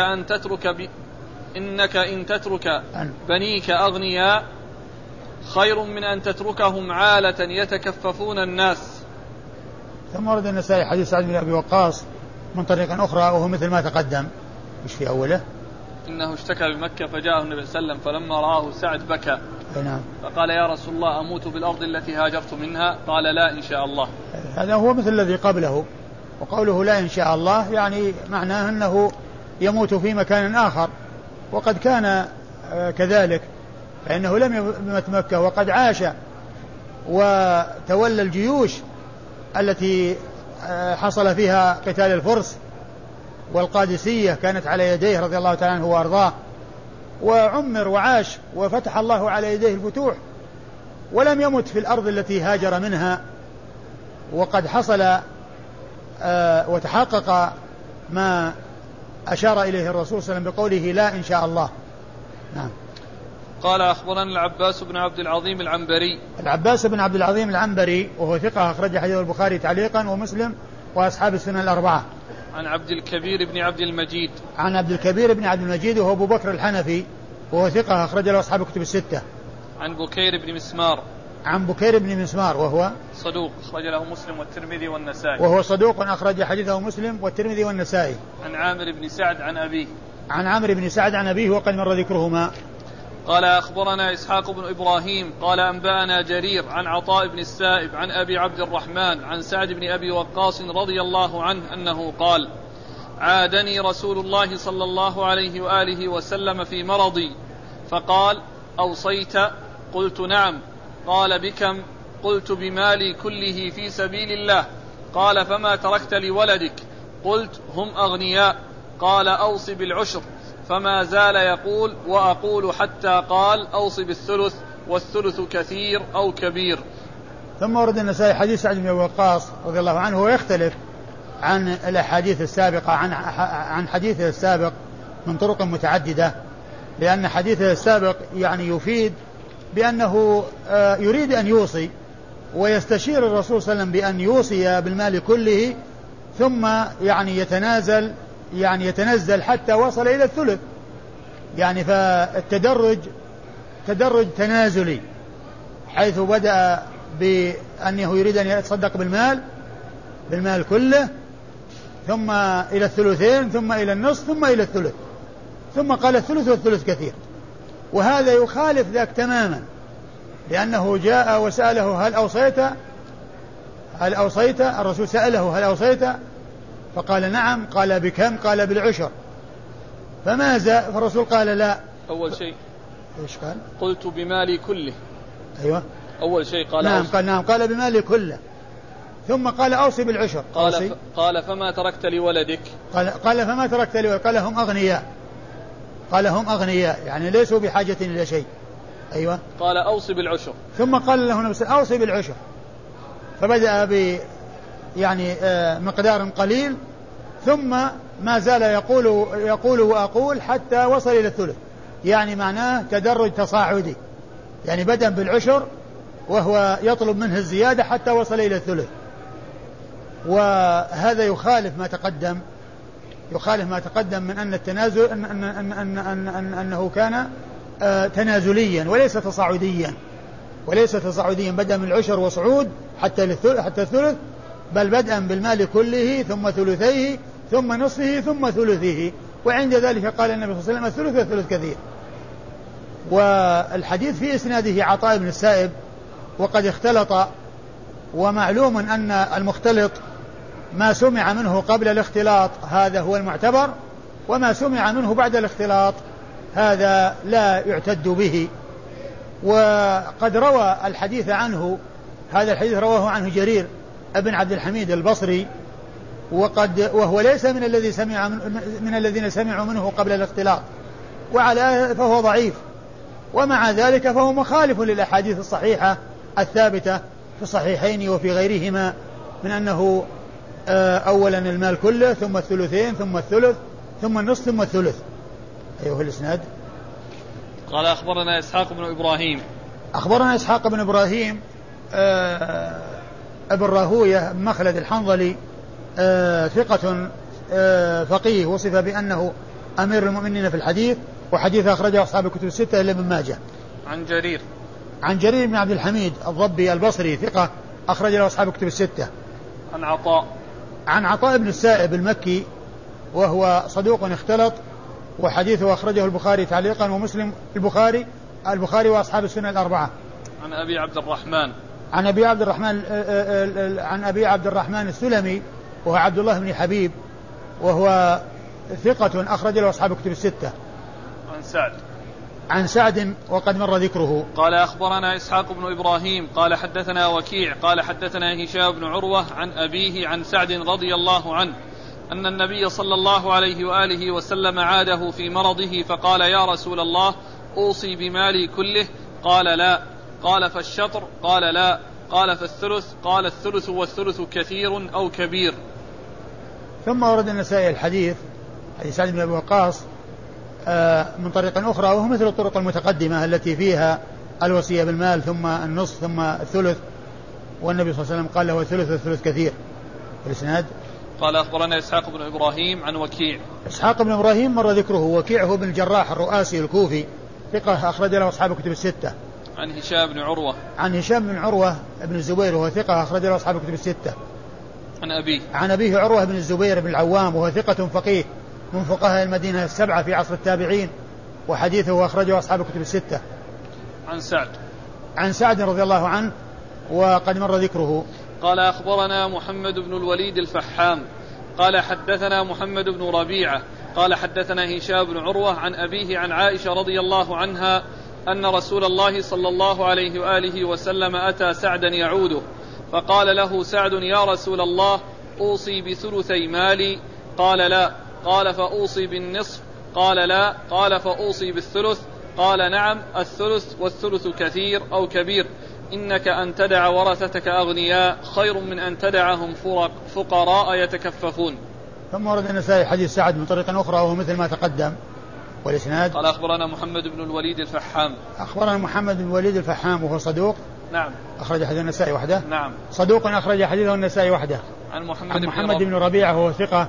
إن تترك بنيك أغنياء خير من أن تتركهم عالة يتكففون الناس. ثم ورد النسائي حديث سعد بن أبي وقاص من طريق أخرى وهو مثل ما تقدم. مش في أوله إنه اشتكى بمكة فجاءه النبي صلى الله عليه وسلم فلما رآه سعد بكى. نعم. فقال يا رسول الله أموت بالأرض التي هاجرت منها؟ قال لا إن شاء الله. هذا هو مثل الذي قبله، وقوله لا إن شاء الله يعني معناه أنه يموت في مكان آخر، وقد كان كذلك، فإنه لم يمت مكة وقد عاش وتولى الجيوش التي حصل فيها قتال الفرس والقادسية، كانت على يديه رضي الله تعالى عنه وأرضاه، وعمر وعاش وفتح الله على يديه الفتوح، ولم يمت في الأرض التي هاجر منها، وقد حصل وتحقق ما أشار إليه الرسول صلى الله عليه وسلم بقوله لا إن شاء الله. نعم. قال أخبرنا العباس بن عبد العظيم العنبري. العباس بن عبد العظيم العنبري وهو ثقة أخرج حديث البخاري تعليقا ومسلم وأصحاب السنن الأربعة. عن عبد الكبير بن عبد المجيد. عن عبد الكبير بن عبد المجيد وهو أبو بكر الحنفي وهو ثقة أخرج له أصحاب الكتب الستة. عن بكير بن مسمار. عن بكير بن مسمار وهو صدوق أخرج له مسلم والترمذي والنسائي. وهو صدوق أخرج حديثه مسلم والترمذي والنسائي. عن عامر بن سعد عن أبيه. عن عامر بن سعد عن أبيه وقد مر ذكرهما. قال أخبرنا إسحاق بن إبراهيم قال أنبأنا جرير عن عطاء بن السائب عن أبي عبد الرحمن عن سعد بن أبي وقاص رضي الله عنه أنه قال عادني رسول الله صلى الله عليه وآله وسلم في مرضي فقال أوصيت؟ قلت نعم. قال بكم؟ قلت بمالي كله في سبيل الله. قال فما تركت لولدك؟ قلت هم أغنياء. قال أوص بالعشر. فما زال يقول وأقول حتى قال أوص بالثلث، والثلث كثير أو كبير. ثم ورد النسائي حديث سعد بن وقاص رضي الله عنه ويختلف عن الأحاديث السابقة عن حديثه السابق من طرق متعددة، لأن حديثه السابق يعني يفيد بأنه يريد أن يوصي ويستشير الرسول صلى الله عليه وسلم بأن يوصي بالمال كله، ثم يعني يتنزل حتى وصل إلى الثلث، يعني فالتدرج تدرج تنازلي، حيث بدأ بأنه يريد أن يتصدق بالمال كله، ثم إلى الثلثين، ثم إلى النصف، ثم إلى الثلث، ثم قال الثلث والثلث كثير. وهذا يخالف ذاك تماما، لأنه جاء وسأله هل أوصيت؟ الرسول سأله هل أوصيت؟ فقال نعم. قال بكم؟ قال بالعشر. فماذا؟ فالرسول قال لا. أول شيء إيش قال؟ قلت بمالي كله. أيوة. أول شيء قال نعم. قال نعم. قال بمالي كله. ثم قال أوصي بالعشر. قال فما تركت لولدك؟ قال فما تركت لولدك؟ قال هم أغنياء. قال هم أغنياء، يعني ليسوا بحاجة إلى شيء. أيوة. قال أوصي بالعشر. ثم قال له نفسه أوصي بالعشر، فبدأ يعني مقدار قليل، ثم ما زال يقول وأقول حتى وصل إلى الثلث، يعني معناه تدرج تصاعدي، يعني بدأ بالعشر وهو يطلب منه الزيادة حتى وصل إلى الثلث. وهذا يخالف ما تقدم من أن التنازل أنه كان تنازليا وليس تصاعديا بدأ من العشر وصعود حتى الثلث، بل بدءا بالمال كله ثم ثلثيه ثم نصفه ثم ثلثه. وعند ذلك قال النبي صلى الله عليه وسلم الثلث والثلث كثير. والحديث في إسناده عطاء بن السائب وقد اختلط، ومعلوم أن المختلط ما سمع منه قبل الاختلاط هذا هو المعتبر، وما سمع منه بعد الاختلاط هذا لا يعتد به. وقد روى الحديث عنه، هذا الحديث رواه عنه جرير ابن عبد الحميد البصري، وهو ليس من الذين سمعوا منه قبل الاختلاط، فهو ضعيف. ومع ذلك فهو مخالف للأحاديث الصحيحة الثابتة في الصحيحين وفي غيرهما من أنه أولا المال كله ثم الثلثين ثم الثلث ثم النصف ثم الثلث. أيها الإسناد. قال أخبرنا إسحاق بن إبراهيم ابن راهوية مخلد الحنظلي، ثقة فقيه، وصف بأنه أمير المؤمنين في الحديث، وحديث أخرجه أصحاب الكتب الستة إلا ابن ماجه. عن جرير بن عبد الحميد الضبي البصري، ثقة أخرج له أصحاب الكتب الستة. عن عطاء بن السائب المكي، وهو صدوق اختلط، وحديثه أخرجه البخاري تعليقا ومسلم البخاري وأصحاب السنة الأربعة. عن أبي عبد الرحمن السلمي، وهو عبد الله بن حبيب، وهو ثقة أخرج له أصحاب الكتب الستة. عن سعد وقد مر ذكره. قال أخبرنا إسحاق بن إبراهيم قال حدثنا وكيع قال حدثنا هشام بن عروة عن أبيه عن سعد رضي الله عنه أن النبي صلى الله عليه وآله وسلم عاده في مرضه فقال يا رسول الله أوصي بمالي كله؟ قال لا. قال فالشطر؟ قال لا. قال فالثلث؟ قال الثلث والثلث كثير أو كبير. ثم ورد النسائي الحديث حديث سعد بن أبي وقاص من طريق أخرى، وهو مثل الطرق المتقدمة التي فيها الوصية بالمال ثم النصف ثم الثلث، والنبي صلى الله عليه وسلم قال له الثلث والثلث كثير. الإسناد. قال أخبرنا إسحاق بن إبراهيم عن وكيع. إسحاق بن إبراهيم مر ذكره. وكيع هو بن الجراح الرؤاسي الكوفي، ثقة أخرج له أصحاب الكتب الستة. عن هشام بن عروة بن الزبير، وهو ثقة أخرج له أصحاب الكتب الستة. عن أبيه عروة بن الزبير بن العوام، وهو ثقة فقيه من فقهاء المدينة السبعة في عصر التابعين، وحديثه أخرجه أصحاب الكتب الستة. عن سعد رضي الله عنه وقد مر ذكره. قال أخبرنا محمد بن الوليد الفحام قال حدثنا محمد بن ربيعة قال حدثنا هشام بن عروة عن أبيه عن عائشة رضي الله عنها أن رسول الله صلى الله عليه وآله وسلم أتى سعدا يعوده فقال له سعد يا رسول الله أوصي بثلثي مالي؟ قال لا. قال فأوصي بالنصف؟ قال لا. قال فأوصي بالثلث؟ قال نعم الثلث والثلث كثير أو كبير، إنك أن تدع ورثتك أغنياء خير من أن تدعهم فقراء يتكففون. ثم ورد النسائي حديث سعد من طريق أخرى وهو مثل ما تقدم. والإسناد. قال أخبرنا محمد بن الوليد الفحام. أخبرنا محمد بن الوليد الفحام وهو صدوق. نعم. أخرج حديث النسائي وحده. نعم. صدوق أخرج حديثه النسائي وحده. عن محمد بن ربيعة وهو ثقة.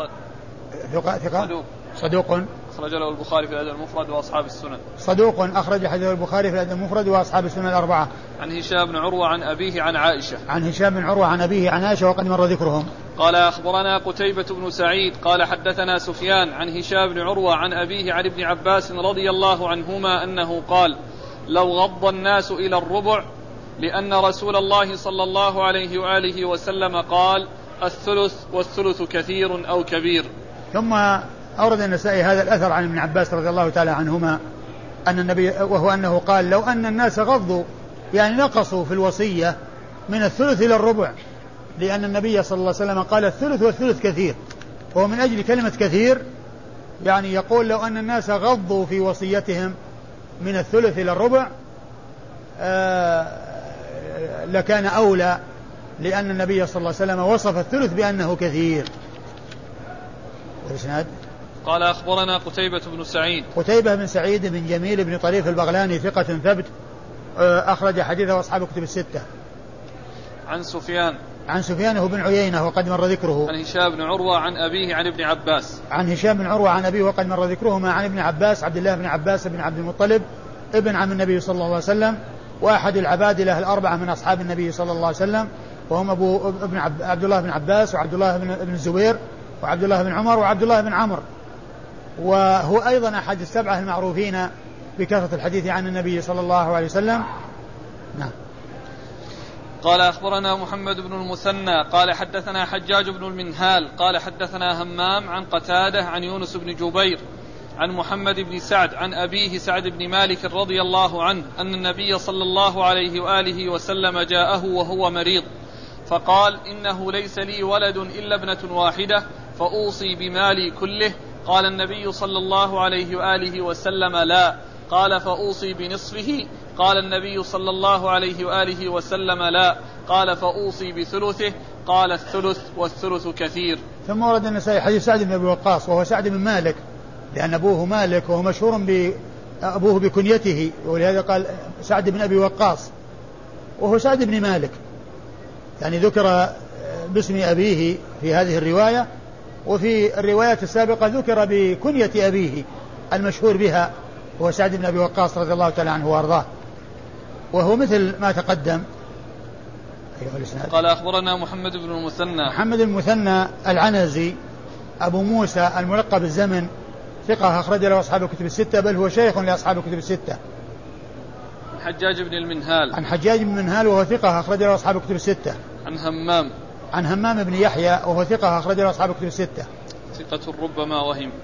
صدوق أخرج له البخاري في الأدب المفرد وأصحاب السنن. صدوق أخرج حديث البخاري في الأدب المفرد وأصحاب السنن الأربعة. عن هشام بن عروة عن أبيه عن عائشة. عن هشام بن عروة عن أبيه عن عائشة وقد مر ذكرهم. قال أخبرنا قتيبة بن سعيد قال حدثنا سفيان عن هشام بن عروة عن أبيه عن ابن عباس رضي الله عنهما أنه قال لو غض الناس إلى الربع لأن رسول الله صلى الله عليه وآله وسلم قال الثلث والثلث كثير أو كبير. ثم أورد النسائي هذا الأثر عن ابن عباس رضي الله تعالى عنهما أن النبي وهو أنه قال لو أن الناس غضوا يعني نقصوا في الوصية من الثلث إلى الربع، لأن النبي صلى الله عليه وسلم قال الثلث والثلث كثير، وهو من أجل كلمة كثير يعني يقول لو أن الناس غضوا في وصيتهم من الثلث إلى الربع لكان أولى لأن النبي صلى الله عليه وسلم وصف الثلث بأنه كثير. قال أخبرنا قتيبة بن سعيد. قتيبة بن سعيد بن جميل بن طريف البغلاني ثقة ثبت أخرج حديثه أصحاب كتب الستة. عن سفيان هو بن عيينة وقد مر ذكره. عن هشام بن عروة عن أبيه عن ابن عباس. عن هشام بن عروة عن أبيه وقد مر ذكرهما عن ابن عباس عبد الله بن عباس بن عبد المطلب ابن عم النبي صلى الله عليه وسلم وأحد العبادلة الأربعة من أصحاب النبي صلى الله عليه وسلم وهم عبد الله بن عباس وعبد الله بن الزبير وعبد الله بن عمر وعبد الله بن عمرو، وهو أيضا أحد السبعة المعروفين بكثرة الحديث عن النبي صلى الله عليه وسلم. نعم. قال أخبرنا محمد بن المثنى قال حدثنا حجاج بن المنهال قال حدثنا همام عن قتادة عن يونس بن جبير عن محمد بن سعد عن أبيه سعد بن مالك رضي الله عنه أن النبي صلى الله عليه وآله وسلم جاءه وهو مريض فقال إنه ليس لي ولد إلا ابنة واحدة فأوصي بمالي كله. قال النبي صلى الله عليه وآله وسلم لا. قال فأوصي بنصفه. قال النبي صلى الله عليه وآله وسلم لا. قال فأوصي بثلثه. قال الثلث والثلث كثير. ثم ورد النسائي حديث سعد بن أبي وقاص وهو سعد بن مالك لأن أبوه مالك وهو مشهور بأبوه بكنيته ولهذا قال سعد بن أبي وقاص وهو سعد بن مالك، يعني ذكر باسم أبيه في هذه الرواية، وفي الروايات السابقة ذكر بكنية أبيه المشهور بها هو سعد بن أبي وقاص رضي الله تعالى عنه وأرضاه، وهو مثل ما تقدم. قال أخبرنا محمد بن المثنى. محمد المثنى العنزي أبو موسى الملقب الزمن ثقة أخرج له أصحاب الكتب الستة بل هو شيخ لأصحاب الكتب الستة. عن حجاج بن المنهال. عن حجاج بن المنهال وهو ثقة أخرج له أصحاب الكتب الستة. عن همام بن يحيى وهو ثقة أخرج له أصحاب الكتب الستة. ثقة ربما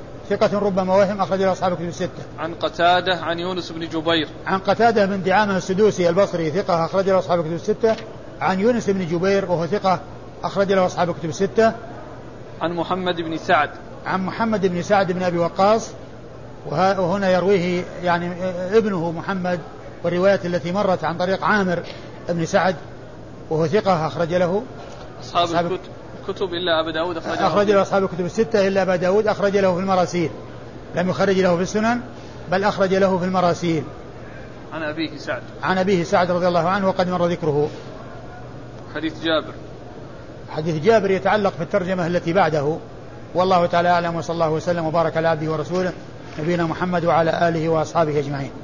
وهم أخرج له أصحاب الكتب الستة. عن قتادة عن يونس بن جبير. عن قتادة بن دعامة السدوسي البصري ثقة أخرج له أصحاب الكتب الستة. عن يونس بن جبير وهو ثقة أخرج له أصحاب الكتب الستة. عن محمد بن سعد. عن محمد بن سعد بن أبي وقاص وهنا يرويه يعني ابنه محمد، والروايات التي مرت عن طريق عامر بن سعد وهو ثقة أخرج له أصحاب الكتب إلا أبا داود أخرج له أصحاب الكتب الستة إلا أبا داود أخرج له في المراسيل، لم يخرج له في السنن بل أخرج له في المراسيل. عن أبيه سعد رضي الله عنه وقد مر ذكره. حديث جابر يتعلق في الترجمة التي بعده، والله تعالى أعلم، وصلى الله وسلم وبارك على عبده ورسوله نبينا محمد وعلى آله وأصحابه أجمعين.